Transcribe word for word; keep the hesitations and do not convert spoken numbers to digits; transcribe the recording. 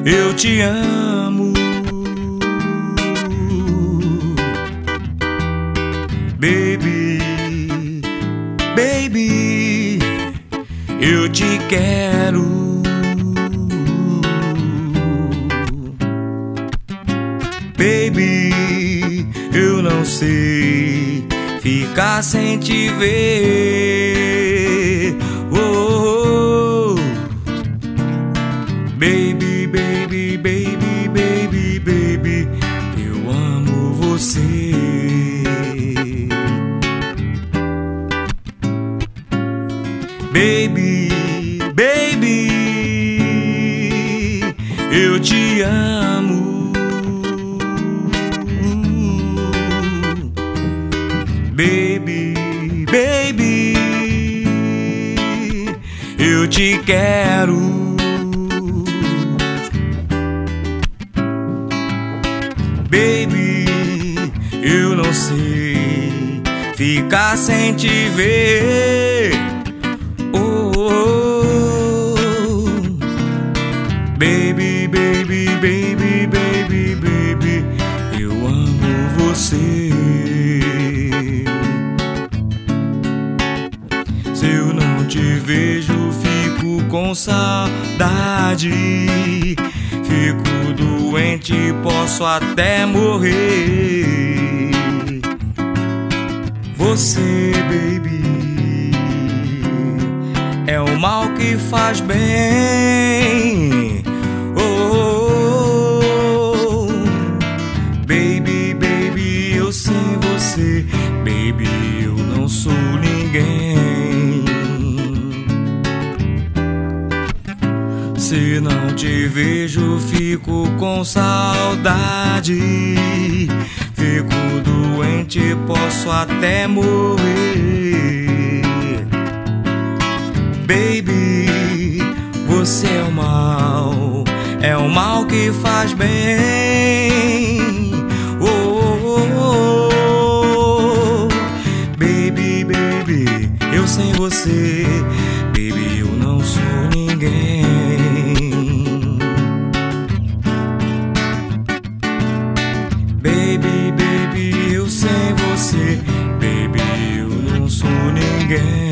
eu te amo. Baby, baby, eu te quero. Baby, eu não sei ficar sem te ver. Oh, oh. Baby, baby, baby, baby, baby, eu amo você. Baby, baby, eu te amo. Baby, baby, eu te quero. Baby, eu não sei ficar sem te ver. Oh, oh, oh. Baby, baby, baby, baby, baby, eu amo você. Se eu não te vejo, fico com saudade. Fico doente, posso até morrer. Você, baby, é o mal que faz bem. Oh, oh, oh. Baby, baby, eu sem você, baby, eu não sou ninguém. Se não te vejo, fico com saudade. Fico doente, posso até morrer. Baby, você é o mal, é o mal que faz bem. Oh, oh, oh. Baby, baby, eu sem você, baby, eu não sou ninguém. Baby, baby, eu sem você, baby, eu não sou ninguém.